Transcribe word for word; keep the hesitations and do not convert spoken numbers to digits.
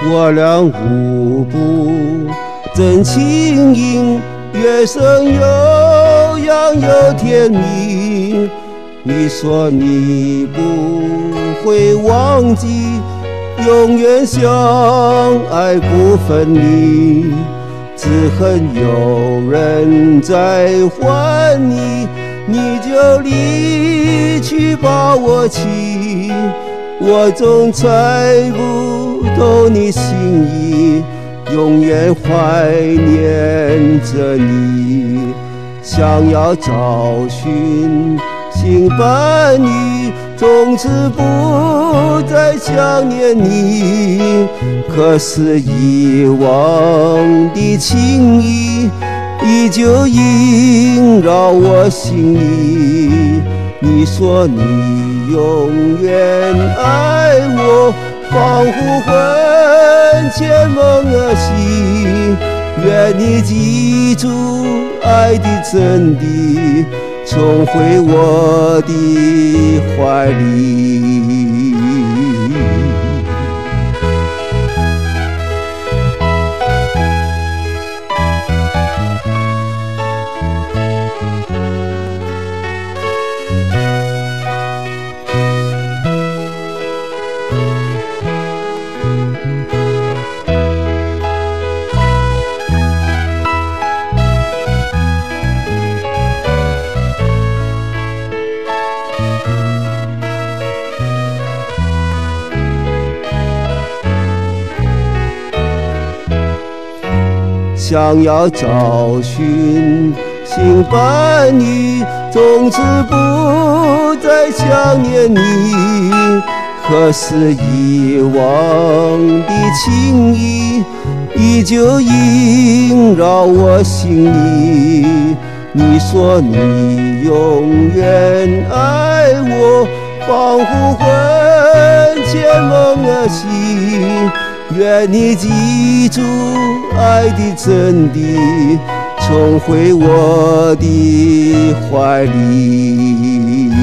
我俩互不真情意，月声悠扬又甜蜜。你说你不会忘记，永远相爱不分离，只恨有人在还你，你就离去把我弃。我总猜不透你心意，永远怀念着你。想要找寻新伴侣，从此不再想念你。可是以往的情谊依旧萦绕我心里。你说你永远爱我，仿佛魂牵梦儿系。愿你记住爱的真谛，重回我的怀里。想要找寻新伴侣，从此不再想念你。可是以往的情谊依旧萦绕我心里。你说你永远爱我，仿佛魂牵梦儿系。愿你记住爱的真谛，重回我的怀里。